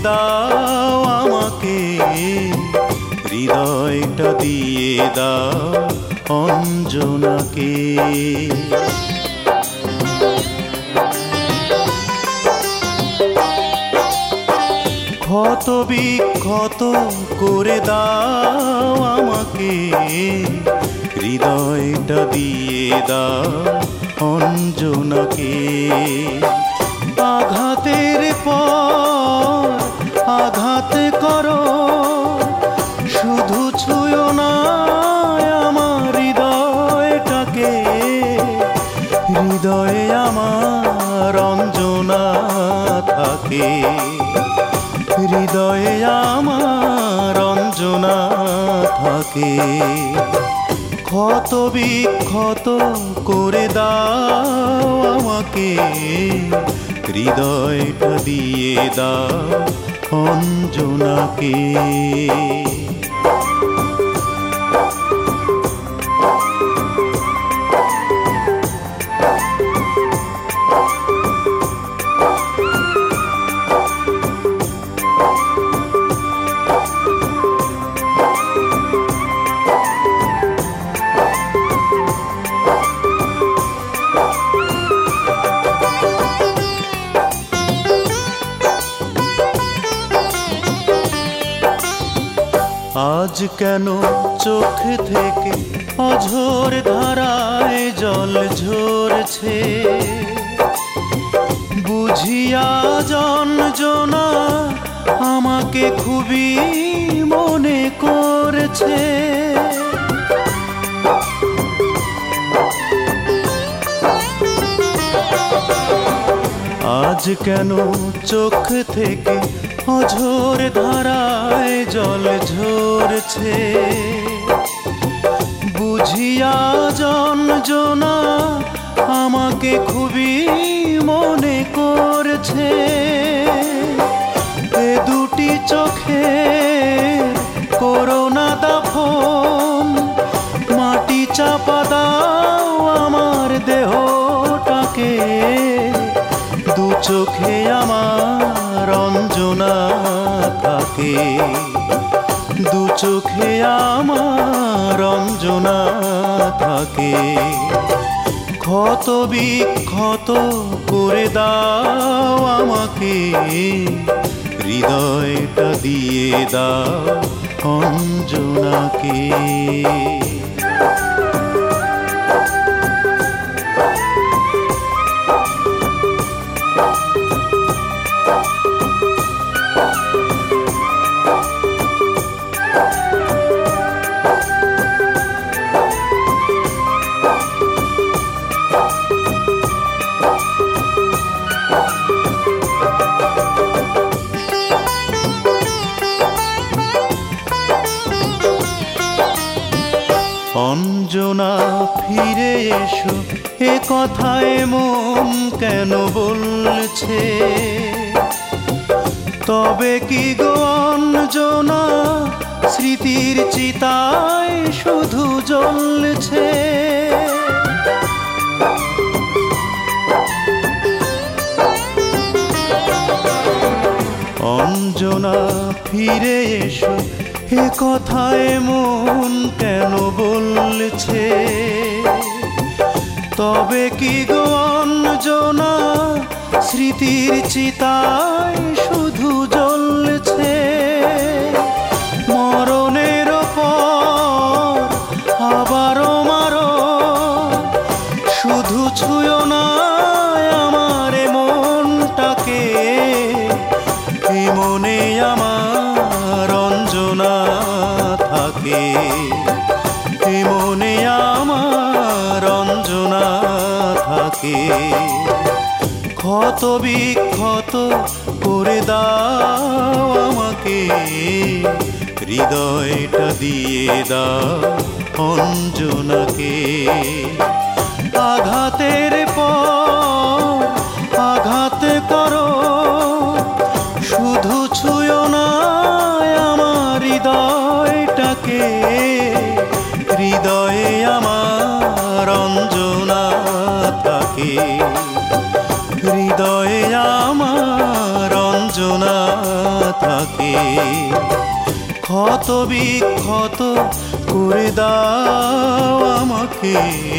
দাও আমাকে, হৃদয়টা দিয়ে দাও অঞ্জনাকে। ক্ষত বিক্ষত করে দাও আমাকে, হৃদয়টা দিয়ে দাও অঞ্জনাকে। আঘাতের পর আঘাত করো, শুধু ছুঁয়ো না আমার হৃদয়টাকে। হৃদয়ে আমার অঞ্জনা থাকে, হৃদয়ে আমার অঞ্জনা থাকে। ক্ষত বিক্ষত করে দাও আমাকে, হৃদয়টা দিয়ে দাও অঞ্জনাকে। আজ কেন চোখ থেকে অঝোর ধারায় জল ঝরছে, বুঝিয়া যন্ত্রণা আমাকে খুবই মনে করছে। আজ কেন চোখ থেকে অঝোর ধারায় জল ঝরছে, বুঝিয়া যন্ত্রণা আমাকে খুবই মনে করছে। এ দুটি চোখে করোনা দাফন, মাটি চাপা দাও আমার দেহটাকে। দু চোখে আমার অঞ্জনা থাকে, দু চোখে আমার অঞ্জনা থাকে। ক্ষত বিক্ষত করে দাও আমাকে, হৃদয়টা দিয়ে দাও অঞ্জনাকে। অঞ্জনা ফিরে এসো, এ কথায় মন কেন বলছে। তবে কি গো অঞ্জনা, স্মৃতির চিতায় শুধু জ্বলছে। অঞ্জনা ফিরে এসো, এ কথায় মন কেন বলছে। তবে কি গো অঞ্জনা, স্মৃতির চিতায় শুধু জ্বলছে। মরণের পর আবারও মারো, শুধু ছুঁয়ো না আমার মনটাকে। এই মনে আমার অঞ্জনা থাকে, এই মনে আমার অঞ্জনা থাকে। ক্ষত বিক্ষত করে দাও আমাকে, হৃদয়টা দিয়ে দাও অঞ্জনাকে। আঘাতের পর আঘাত করো, শুধু ছুঁয়ো না আমার হৃদয়টাকে। হৃদয়ে আমার অঞ্জনা থাকে, হৃদয়ে আমার অঞ্জনা থাকে। ক্ষত বিক্ষত করে দাও আমাকে,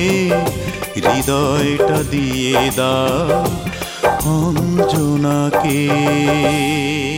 হৃদয়টা দিয়ে দাও অঞ্জনাকে।